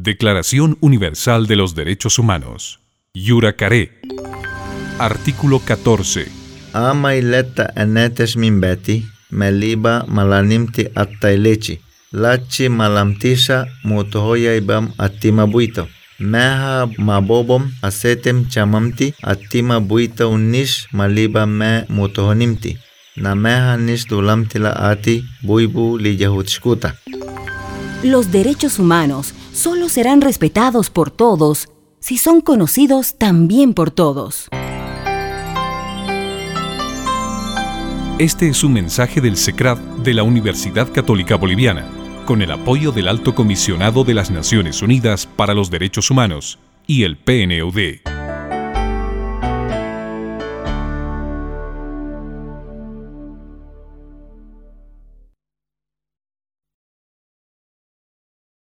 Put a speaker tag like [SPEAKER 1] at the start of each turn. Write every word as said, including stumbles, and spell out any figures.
[SPEAKER 1] Declaración Universal de los Derechos Humanos. Yura Caré. Artículo catorce.
[SPEAKER 2] Ama ileta enetes mimbeti, meliba malanimti attailechi, lachi malamtisha mutohoya ibam attima buito. Meha mabobom asetem chamamti attima buita unnish maliba me mutohonimti. Na meha nish dulamtila ati buibu liyahutshkuta.
[SPEAKER 3] Los derechos humanos solo serán respetados por todos si son conocidos también por todos.
[SPEAKER 1] Este es un mensaje del SECRAD de la Universidad Católica Boliviana, con el apoyo del Alto Comisionado de las Naciones Unidas para los Derechos Humanos y el P N U D.